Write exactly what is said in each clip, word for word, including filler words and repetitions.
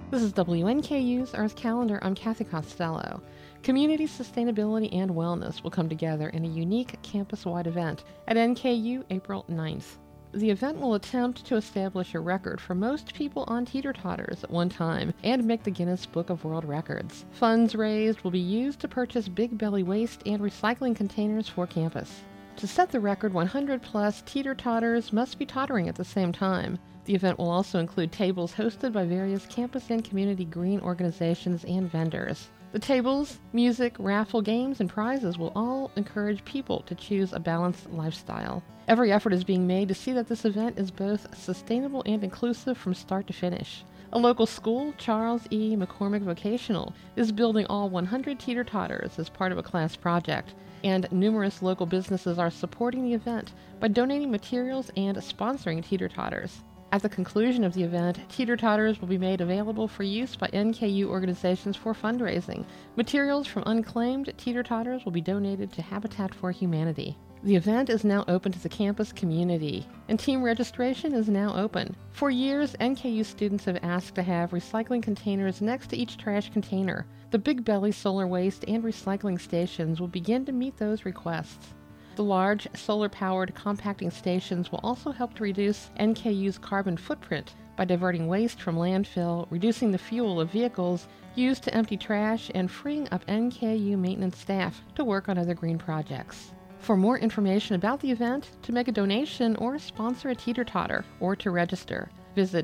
This is W N K U's Earth Calendar. I'm Kathy Costello. Community sustainability and wellness will come together in a unique campus-wide event at N K U April ninth. The event will attempt to establish a record for most people on teeter-totters at one time and make the Guinness Book of World Records. Funds raised will be used to purchase Big Belly waste and recycling containers for campus. To set the record, one hundred plus teeter-totters must be tottering at the same time. The event will also include tables hosted by various campus and community green organizations and vendors. The tables, music, raffle, games, and prizes will all encourage people to choose a balanced lifestyle. Every effort is being made to see that this event is both sustainable and inclusive from start to finish. A local school, Charles E. McCormick Vocational, is building all one hundred teeter-totters as part of a class project, and numerous local businesses are supporting the event by donating materials and sponsoring teeter-totters. At the conclusion of the event, teeter-totters will be made available for use by N K U organizations for fundraising. Materials from unclaimed teeter-totters will be donated to Habitat for Humanity. The event is now open to the campus community, and team registration is now open. For years, N K U students have asked to have recycling containers next to each trash container. The Big Belly solar waste and recycling stations will begin to meet those requests. The large solar-powered compacting stations will also help to reduce N K U's carbon footprint by diverting waste from landfill, reducing the fuel of vehicles used to empty trash, and freeing up N K U maintenance staff to work on other green projects. For more information about the event, to make a donation or sponsor a teeter-totter, or to register, visit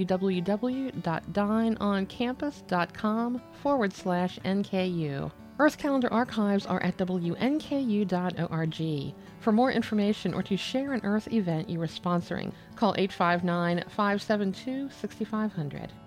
www.dineoncampus.com forward slash NKU. Earth Calendar archives are at W N K U dot org. For more information or to share an Earth event you are sponsoring, call eight five nine, five seven two, six five zero zero.